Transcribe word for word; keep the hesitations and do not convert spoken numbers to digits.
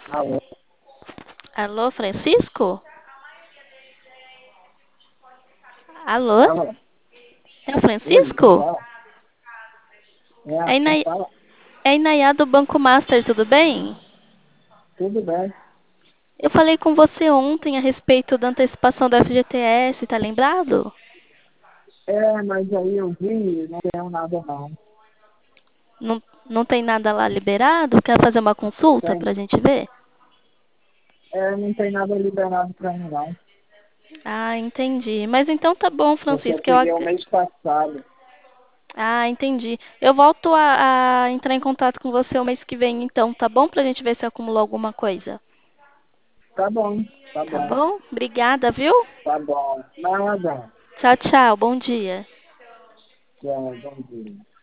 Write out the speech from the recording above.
Alô? Alô, Francisco? Alô? Alô? É o Oi, quem Francisco? fala? É, É, quem Inay... fala? é Inayá do Banco Master, tudo bem? Tudo bem. Eu falei com você ontem a respeito da antecipação do F G T S, tá lembrado? É, mas aí eu vi, não tenho nada não. Não, não tem nada lá liberado? Quer fazer uma consulta Tem, pra gente ver? é, não tem nada liberado para mim não. Ah, entendi. Mas então tá bom, Porque eu Francisco. Eu... peguei o ag- mês passado. Ah, entendi. Eu volto a, a entrar em contato com você o mês que vem, então, tá bom? Pra gente ver se acumulou alguma coisa. Tá bom, tá Tá bom, bom? Obrigada, viu? tá bom. Nada. Tchau, tchau. Bom dia. É, bom dia.